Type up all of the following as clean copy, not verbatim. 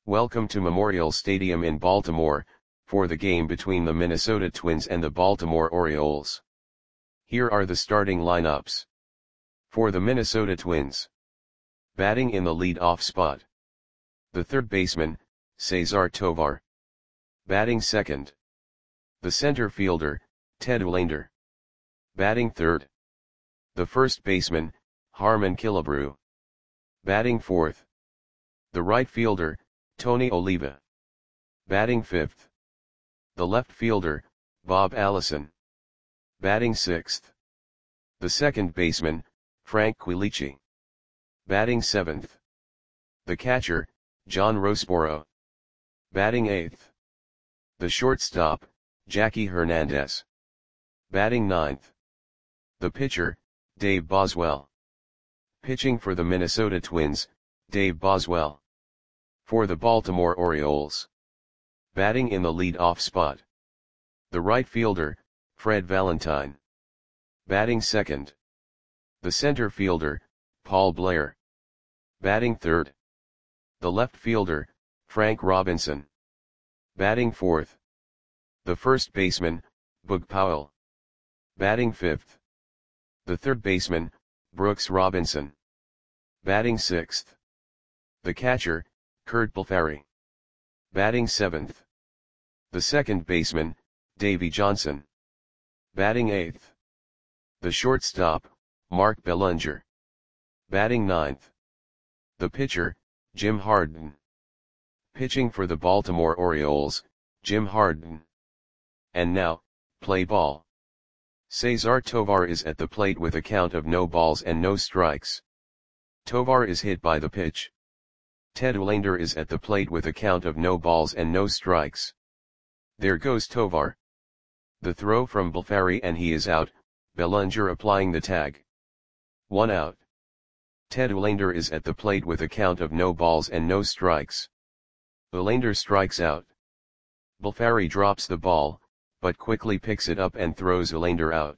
Welcome to Memorial Stadium in Baltimore, for the game between the Minnesota Twins and the Baltimore Orioles. Here are the starting lineups. For the Minnesota Twins. Batting in the lead-off spot. The third baseman, Cesar Tovar. Batting second. The center fielder, Ted Olander. Batting third. The first baseman, Harmon Killebrew. Batting fourth. The right fielder, Tony Oliva. Batting fifth. The left fielder, Bob Allison. Batting sixth. The second baseman, Frank Quilici. Batting seventh. The catcher, John Roseboro. Batting eighth. The shortstop, Jackie Hernandez. Batting ninth. The pitcher, Dave Boswell. Pitching for the Minnesota Twins, Dave Boswell. For the Baltimore Orioles. Batting in the lead-off spot. The right fielder, Fred Valentine. Batting second. The center fielder, Paul Blair. Batting third. The left fielder, Frank Robinson. Batting fourth. The first baseman, Boog Powell. Batting fifth. The third baseman, Brooks Robinson. Batting sixth. The catcher, Curt Blefary. Batting seventh. The second baseman, Davey Johnson. Batting eighth. The shortstop, Mark Bellinger. Batting ninth. The pitcher, Jim Harden. Pitching for the Baltimore Orioles, Jim Harden. And now, play ball. Cesar Tovar is at the plate with a count of no balls and no strikes. Tovar is hit by the pitch. Ted Olander is at the plate with a count of no balls and no strikes. There goes Tovar. The throw from Blefary and he is out, Bellinger applying the tag. 1 out. Ted Olander is at the plate with a count of no balls and no strikes. Olander strikes out. Blefary drops the ball, but quickly picks it up and throws Olander out.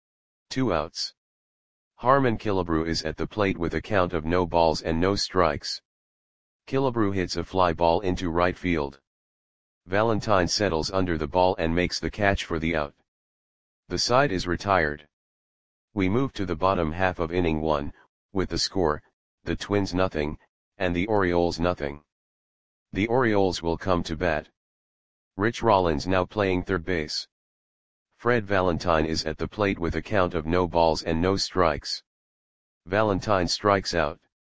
2 outs. Harmon Killebrew is at the plate with a count of no balls and no strikes. Killebrew hits a fly ball into right field. Valentine settles under the ball and makes the catch for the out. The side is retired. We move to the bottom half of inning 1, with the score, the Twins nothing, and the Orioles nothing. The Orioles will come to bat. Rich Rollins now playing third base. Fred Valentine is at the plate with a count of no balls and no strikes. Valentine strikes out.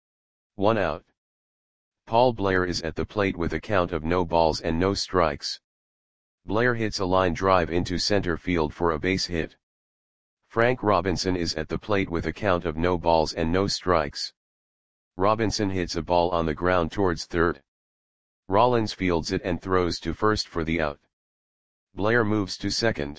1 out. Paul Blair is at the plate with a count of no balls and no strikes. Blair hits a line drive into center field for a base hit. Frank Robinson is at the plate with a count of no balls and no strikes. Robinson hits a ball on the ground towards third. Rollins fields it and throws to first for the out. Blair moves to second.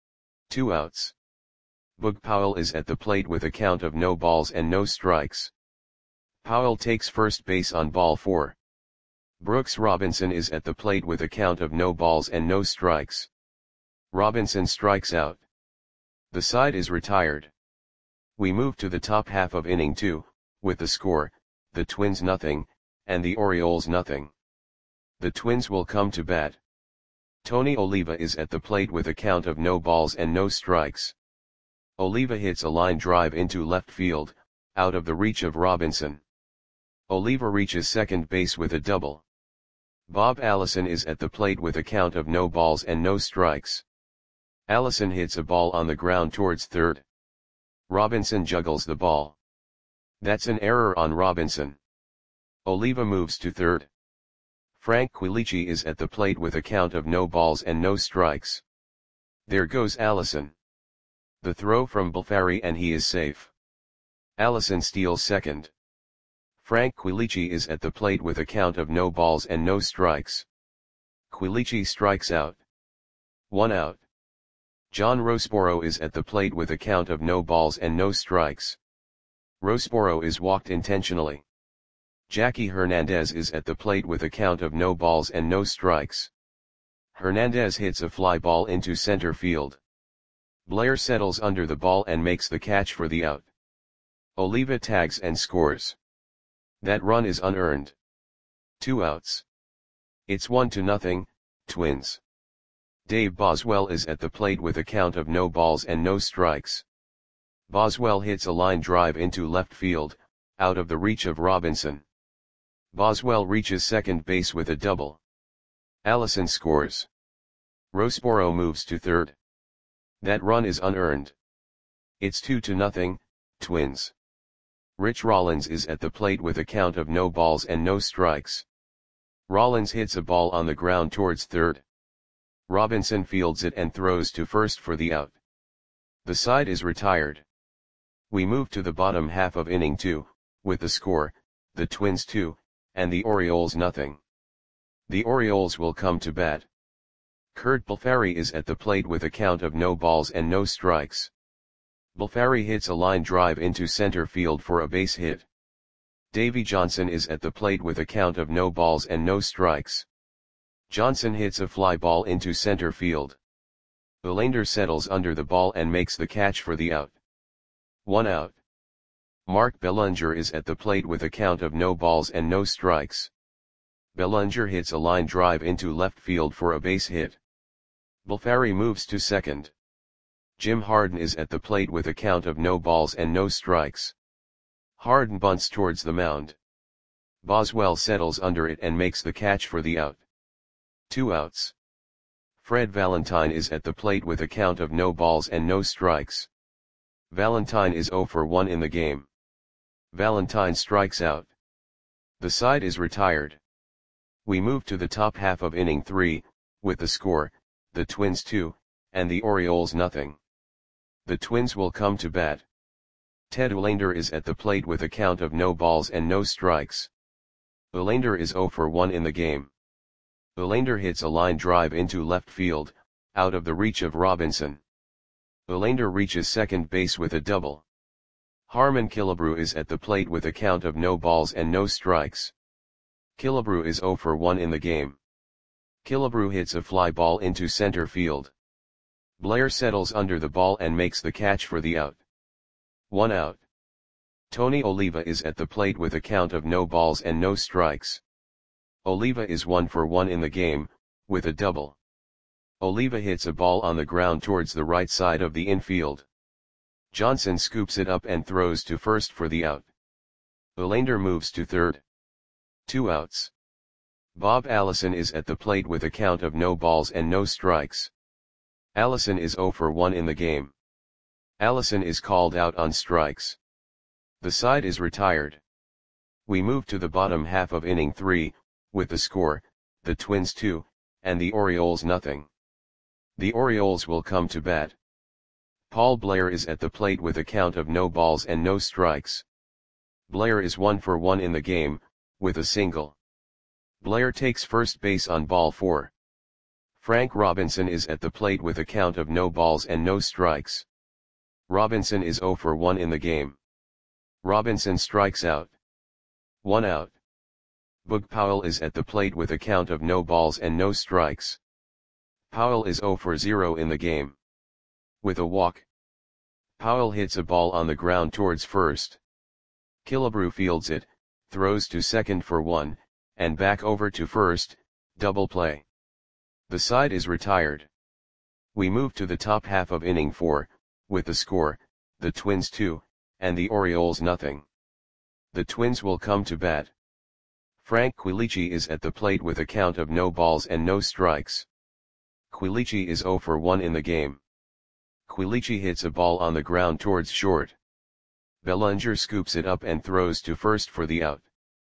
2 outs. Boog Powell is at the plate with a count of no balls and no strikes. Powell takes first base on ball 4. Brooks Robinson is at the plate with a count of no balls and no strikes. Robinson strikes out. The side is retired. We move to the top half of inning 2, with the score, the Twins nothing, and the Orioles nothing. The Twins will come to bat. Tony Oliva is at the plate with a count of no balls and no strikes. Oliva hits a line drive into left field, out of the reach of Robinson. Oliva reaches second base with a double. Bob Allison is at the plate with a count of no balls and no strikes. Allison hits a ball on the ground towards third. Robinson juggles the ball. That's an error on Robinson. Oliva moves to third. Frank Quilici is at the plate with a count of no balls and no strikes. There goes Allison. The throw from Blefary and he is safe. Allison steals second. Frank Quilici is at the plate with a count of no balls and no strikes. Quilici strikes out. 1 out. John Roseboro is at the plate with a count of no balls and no strikes. Roseboro is walked intentionally. Jackie Hernandez is at the plate with a count of no balls and no strikes. Hernandez hits a fly ball into center field. Blair settles under the ball and makes the catch for the out. Oliva tags and scores. That run is unearned. 2 outs. It's 1-0, Twins. Dave Boswell is at the plate with a count of no balls and no strikes. Boswell hits a line drive into left field, out of the reach of Robinson. Boswell reaches second base with a double. Allison scores. Roseboro moves to third. That run is unearned. It's 2-0, Twins. Rich Rollins is at the plate with a count of no balls and no strikes. Rollins hits a ball on the ground towards third. Robinson fields it and throws to first for the out. The side is retired. We move to the bottom half of inning 2, with the score, the Twins 2, and the Orioles nothing. The Orioles will come to bat. Curt Balfari is at the plate with a count of no balls and no strikes. Balfari hits a line drive into center field for a base hit. Davey Johnson is at the plate with a count of no balls and no strikes. Johnson hits a fly ball into center field. Belander settles under the ball and makes the catch for the out. 1 out. Mark Belanger is at the plate with a count of no balls and no strikes. Belanger hits a line drive into left field for a base hit. Balfari moves to second. Jim Harden is at the plate with a count of no balls and no strikes. Harden bunts towards the mound. Boswell settles under it and makes the catch for the out. 2 outs. Fred Valentine is at the plate with a count of no balls and no strikes. Valentine is 0 for 1 in the game. Valentine strikes out. The side is retired. We move to the top half of inning 3, with the score, the Twins 2, and the Orioles nothing. The Twins will come to bat. Ted Uhlaender is at the plate with a count of no balls and no strikes. Uhlaender is 0 for 1 in the game. Uhlaender hits a line drive into left field, out of the reach of Robinson. Uhlaender reaches second base with a double. Harmon Killebrew is at the plate with a count of no balls and no strikes. Killebrew is 0 for 1 in the game. Killebrew hits a fly ball into center field. Blair settles under the ball and makes the catch for the out. 1 out. Tony Oliva is at the plate with a count of no balls and no strikes. Oliva is 1 for 1 in the game, with a double. Oliva hits a ball on the ground towards the right side of the infield. Johnson scoops it up and throws to first for the out. Uhlaender moves to third. 2 outs. Bob Allison is at the plate with a count of no balls and no strikes. Allison is 0 for 1 in the game. Allison is called out on strikes. The side is retired. We move to the bottom half of inning 3, with the score, the Twins 2, and the Orioles nothing. The Orioles will come to bat. Paul Blair is at the plate with a count of no balls and no strikes. Blair is 1 for 1 in the game, with a single. Blair takes first base on ball 4. Frank Robinson is at the plate with a count of no balls and no strikes. Robinson is 0 for 1 in the game. Robinson strikes out. 1 out. Boog Powell is at the plate with a count of no balls and no strikes. Powell is 0 for 0 in the game. With a walk. Powell hits a ball on the ground towards first. Killebrew fields it, throws to second for 1, and back over to first, double play. The side is retired. We move to the top half of inning 4, with the score, the Twins 2, and the Orioles nothing. The Twins will come to bat. Frank Quilici is at the plate with a count of no balls and no strikes. Quilici is 0 for 1 in the game. Quilici hits a ball on the ground towards short. Belanger scoops it up and throws to first for the out.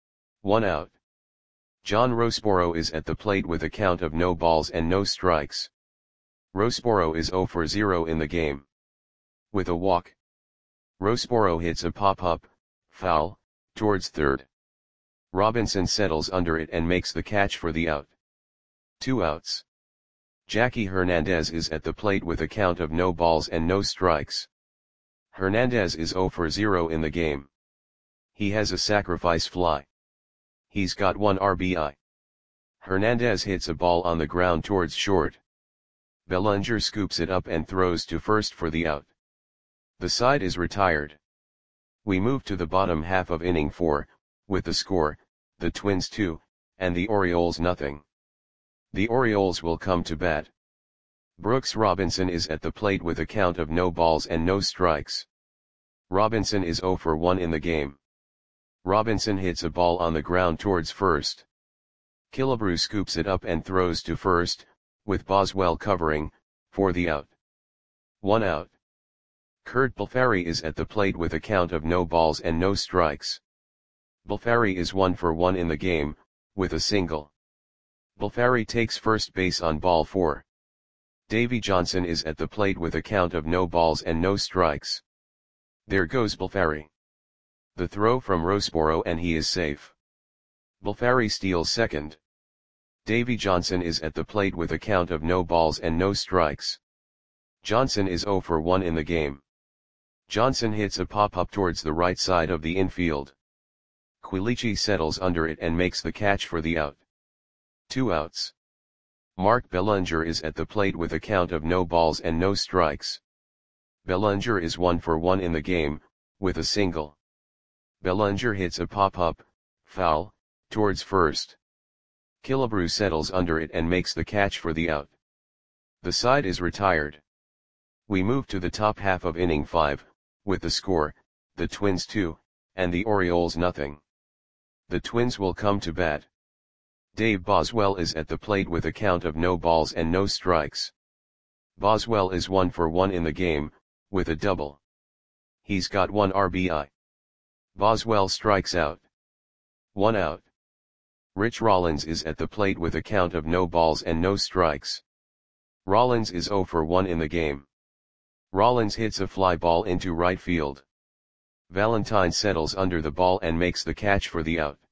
1 out. John Roseboro is at the plate with a count of no balls and no strikes. Roseboro is 0 for 0 in the game. With a walk. Roseboro hits a pop-up, foul, towards third. Robinson settles under it and makes the catch for the out. 2 outs. Jackie Hernandez is at the plate with a count of no balls and no strikes. Hernandez is 0 for 0 in the game. He has a sacrifice fly. He's got 1 RBI. Hernandez hits a ball on the ground towards short. Belanger scoops it up and throws to first for the out. The side is retired. We move to the bottom half of inning 4, with the score, the Twins 2, and the Orioles nothing. The Orioles will come to bat. Brooks Robinson is at the plate with a count of no balls and no strikes. Robinson is 0 for 1 in the game. Robinson hits a ball on the ground towards first. Killebrew scoops it up and throws to first, with Boswell covering, for the out. 1 out. Curt Balfari is at the plate with a count of no balls and no strikes. Balfari is 1 for 1 in the game, with a single. Balfari takes first base on ball 4. Davey Johnson is at the plate with a count of no balls and no strikes. There goes Balfari. The throw from Roseboro and he is safe. Balfari steals second. Davey Johnson is at the plate with a count of no balls and no strikes. Johnson is 0 for 1 in the game. Johnson hits a pop-up towards the right side of the infield. Quilici settles under it and makes the catch for the out. 2 outs. Mark Bellinger is at the plate with a count of no balls and no strikes. Bellinger is 1 for 1 in the game, with a single. Bellinger hits a pop-up, foul, towards first. Killebrew settles under it and makes the catch for the out. The side is retired. We move to the top half of inning 5, with the score, the Twins 2, and the Orioles nothing. The Twins will come to bat. Dave Boswell is at the plate with a count of no balls and no strikes. Boswell is 1 for 1 in the game, with a double. He's got 1 RBI. Boswell strikes out. 1 out. Rich Rollins is at the plate with a count of no balls and no strikes. Rollins is 0 for 1 in the game. Rollins hits a fly ball into right field. Valentine settles under the ball and makes the catch for the out.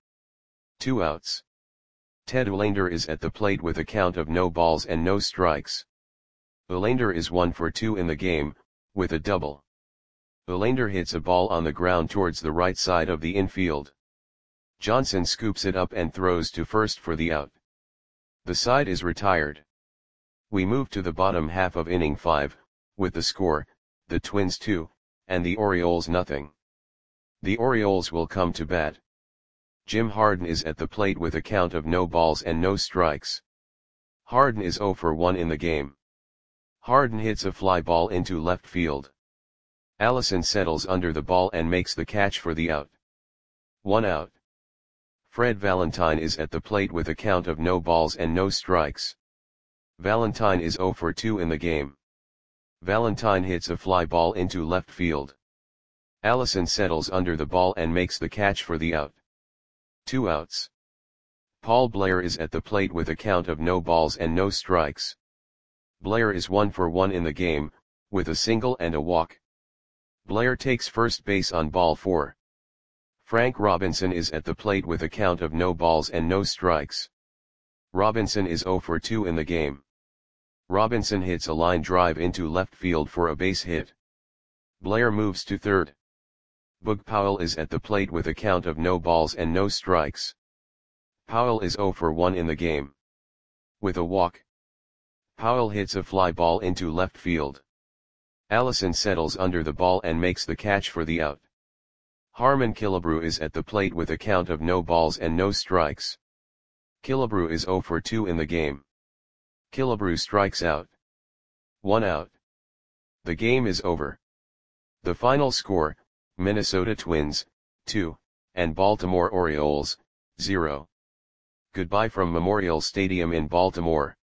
2 outs. Ted Olander is at the plate with a count of no balls and no strikes. Olander is 1 for 2 in the game, with a double. Olander hits a ball on the ground towards the right side of the infield. Johnson scoops it up and throws to first for the out. The side is retired. We move to the bottom half of inning 5, with the score, the Twins 2, and the Orioles nothing. The Orioles will come to bat. Jim Harden is at the plate with a count of no balls and no strikes. Harden is 0 for 1 in the game. Harden hits a fly ball into left field. Allison settles under the ball and makes the catch for the out. 1 out. Fred Valentine is at the plate with a count of no balls and no strikes. Valentine is 0 for 2 in the game. Valentine hits a fly ball into left field. Allison settles under the ball and makes the catch for the out. 2 outs. Paul Blair is at the plate with a count of no balls and no strikes. Blair is 1 for 1 in the game, with a single and a walk. Blair takes first base on ball 4. Frank Robinson is at the plate with a count of no balls and no strikes. Robinson is 0 for 2 in the game. Robinson hits a line drive into left field for a base hit. Blair moves to third. Boog Powell is at the plate with a count of no balls and no strikes. Powell is 0 for 1 in the game. With a walk. Powell hits a fly ball into left field. Allison settles under the ball and makes the catch for the out. Harmon Killebrew is at the plate with a count of no balls and no strikes. Killebrew is 0 for 2 in the game. Killebrew strikes out. 1 out. The game is over. The final score, Minnesota Twins, 2, and Baltimore Orioles, 0. Goodbye from Memorial Stadium in Baltimore.